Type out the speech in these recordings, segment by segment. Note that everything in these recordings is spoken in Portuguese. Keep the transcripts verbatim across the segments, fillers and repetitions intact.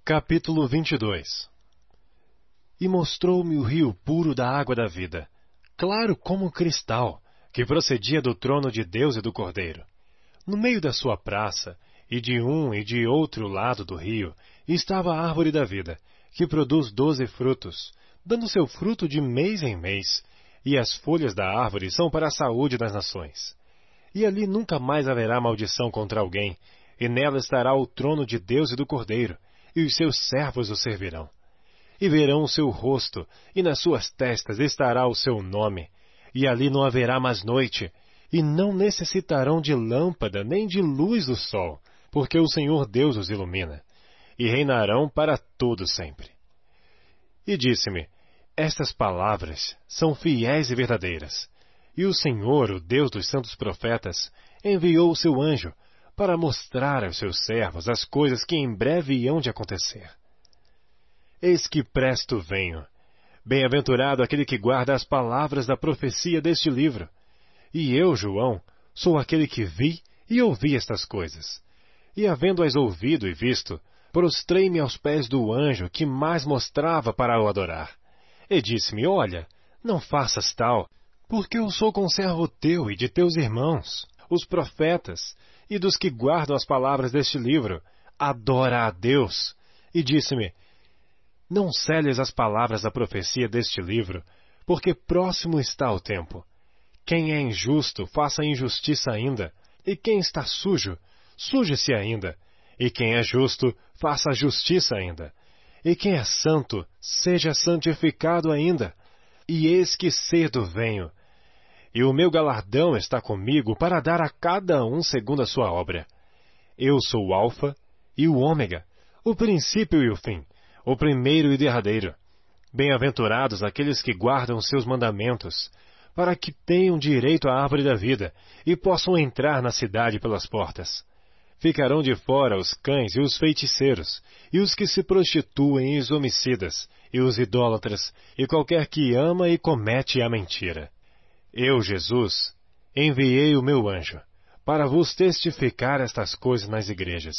Capítulo vinte e dois. E mostrou-me o rio puro da água da vida, claro como cristal, que procedia do trono de Deus e do Cordeiro. No meio da sua praça, e de um e de outro lado do rio, estava a árvore da vida, que produz doze frutos, dando seu fruto de mês em mês, e as folhas da árvore são para a saúde das nações. E ali nunca mais haverá maldição contra alguém, e nela estará o trono de Deus e do Cordeiro, e os seus servos o servirão. E verão o seu rosto, e nas suas testas estará o seu nome, e ali não haverá mais noite, e não necessitarão de lâmpada nem de luz do sol, porque o Senhor Deus os ilumina, e reinarão para todo sempre. E disse-me, estas palavras são fiéis e verdadeiras, e o Senhor, o Deus dos santos profetas, enviou o seu anjo, para mostrar aos seus servos as coisas que em breve hão de acontecer. Eis que presto venho. Bem-aventurado aquele que guarda as palavras da profecia deste livro. E eu, João, sou aquele que vi e ouvi estas coisas. E havendo-as ouvido e visto, prostrei-me aos pés do anjo que mais mostrava para o adorar. E disse-me, olha, não faças tal, porque eu sou conservo teu e de teus irmãos, os profetas, e dos que guardam as palavras deste livro. Adora a Deus. E disse-me, não selles as palavras da profecia deste livro, porque próximo está o tempo. Quem é injusto, faça injustiça ainda, e quem está sujo, suje-se ainda, e quem é justo, faça justiça ainda, e quem é santo, seja santificado ainda. E eis que cedo venho, e o meu galardão está comigo para dar a cada um segundo a sua obra. Eu sou o Alfa e o Ômega, o princípio e o fim, o primeiro e derradeiro. Bem-aventurados aqueles que guardam seus mandamentos, para que tenham direito à árvore da vida e possam entrar na cidade pelas portas. Ficarão de fora os cães e os feiticeiros, e os que se prostituem e os homicidas, e os idólatras, e qualquer que ama e comete a mentira. Eu, Jesus, enviei o meu anjo, para vos testificar estas coisas nas igrejas.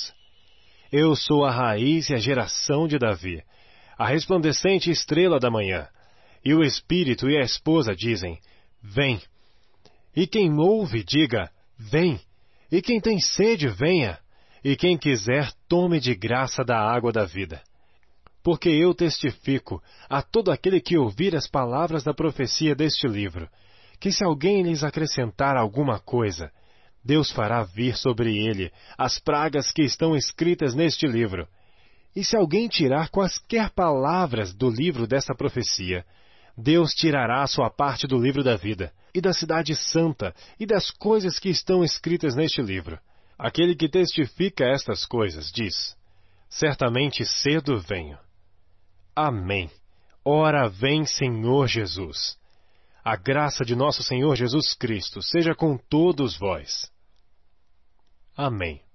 Eu sou a raiz e a geração de Davi, a resplandecente estrela da manhã. E o Espírito e a esposa dizem, vem. E quem ouve, diga, vem. E quem tem sede, venha. E quem quiser, tome de graça da água da vida. Porque eu testifico a todo aquele que ouvir as palavras da profecia deste livro, que se alguém lhes acrescentar alguma coisa, Deus fará vir sobre ele as pragas que estão escritas neste livro. E se alguém tirar quaisquer palavras do livro desta profecia, Deus tirará a sua parte do livro da vida, e da cidade santa, e das coisas que estão escritas neste livro. Aquele que testifica estas coisas diz, certamente cedo venho. Amém. Ora vem, Senhor Jesus. A graça de nosso Senhor Jesus Cristo seja com todos vós. Amém.